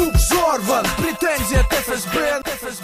звук взорван, претензия от ФСБ.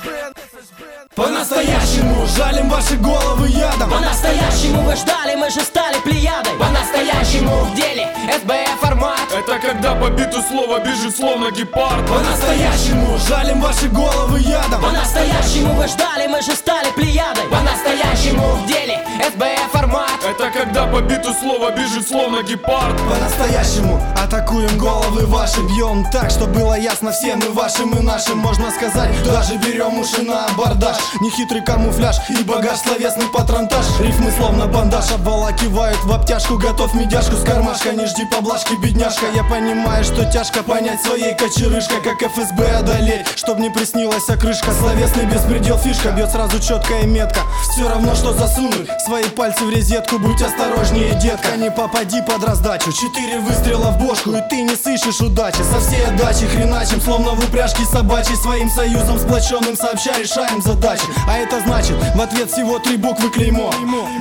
По-настоящему жалим ваши головы ядом. По-настоящему вы ждали, мы же стали плеядой. По-настоящему в деле СБФ формат. Это когда по биту слово бежит словно гепард. По-настоящему жалим ваши головы ядом. По-настоящему вы ждали, мы же стали плеядой. По-настоящему в деле СБФ формат. Это когда по биту слово бежит словно гепард. По-настоящему атакуем головы ваши. Бьем так, что было ясно всем и вашим, и нашим. Можно сказать, даже берем уши на абордаж. Нехитрый камуфляж и багаж, словесный патронтаж. Рифмы словно бандаж обволакивают в обтяжку. Готов медяшку с кармашка, не жди поблажки, бедняжка. Я понимаю, что тяжко понять своей кочерышкой, как ФСБ одолеть, чтоб не приснилась окрышка. Словесный беспредел, фишка бьет сразу четко и метко. Все равно, что засунуть свои пальцы в резетку. Будь осторожнее, детка, не попади под раздачу. 4 выстрела в бошку, и ты не сыщешь удачи. Со всей отдачи хреначим, словно в упряжке собачьей. Своим союзом сплоченным сообща решаем задачи. А это значит, в ответ всего 3 буквы клеймо.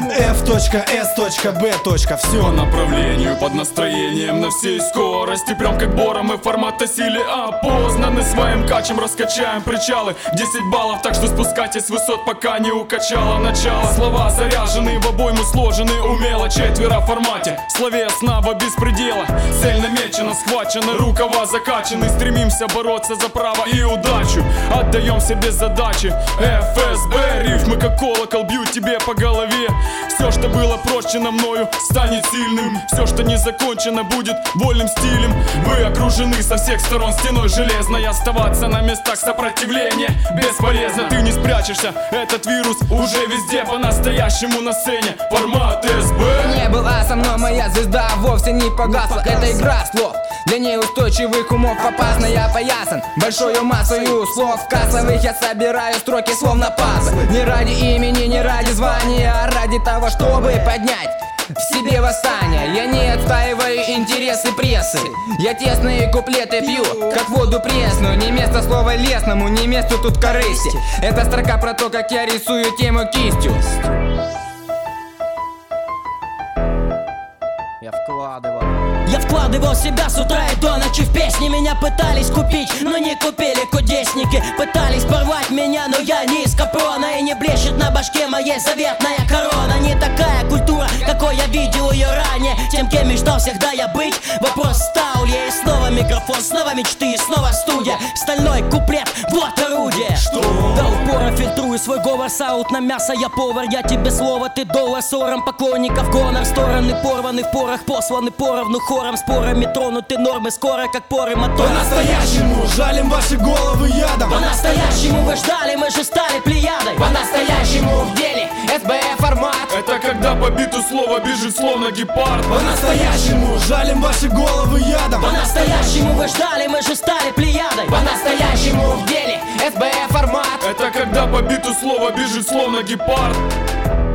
F.S.B. Все по направлению, под настроением на всей скорости. Прям как Бора мы формат осили опознаны. Своим качем раскачаем причалы. 10 баллов, так что спускайтесь с высот, пока не укачало начало. Слова заряжены, в обойму сложены умело. 4 в формате, словесно во беспредела. Цель намечена, схвачена, рукава закачаны. Стремимся бороться за право и удачу. Отдаем себе задачи. ФСБ, рифмы как колокол бьют тебе по голове. Все, что было прощено мною, станет сильным. Все, что не закончено, будет вольным стилем. Вы окружены со всех сторон стеной железной. Оставаться на местах сопротивления бесполезно. Ты не спрячешься, этот вирус уже везде. По-настоящему на сцене формат СБ. Не была со мной моя звезда, вовсе не погасла. Это игра слов, для неустойчивых умов опасно. Я поясан большую массою слов кассовых. Я собираю строки словно пазл. Не ради имени, не ради звания, а ради того, чтобы поднять в себе восстание. Я не отстаиваю интересы прессы. Я тесные куплеты пью, как воду пресную. Не место слова лесному, не место тут корысти. Это строка про то, как я рисую тему кистью. Я вкладывал себя с утра и до ночи в песни. Меня пытались купить, но не купили кудесники. Пытались порвать меня, но я не из капрона. И не блещет на башке моей заветная корона. Не такая культура, какой я видел ее ранее. Тем, кем мечтал всегда я быть. Вопрос стал я, и снова микрофон, снова мечты, и снова студия. Стальной куплет, вот орудие. Что? До упора фильтрую свой говор, саут на мясо, я повар. Я тебе слово, ты доллар, ссором поклонников гонор. Стороны порваны в порах, посланы поровну хором. Спорами тронуты нормы, скоро как поры мотора. По-настоящему жалим ваши головы ядом. По-настоящему вы ждали, мы же стали плеядой. По-настоящему в деле СБФ формат. Это когда по биту слово бежит словно гепард. По-настоящему жалим ваши головы ядом. По-настоящему вы ждали, мы же стали плеядой. По-настоящему в деле СБФ формат. Это когда по биту слово бежит словно гепард.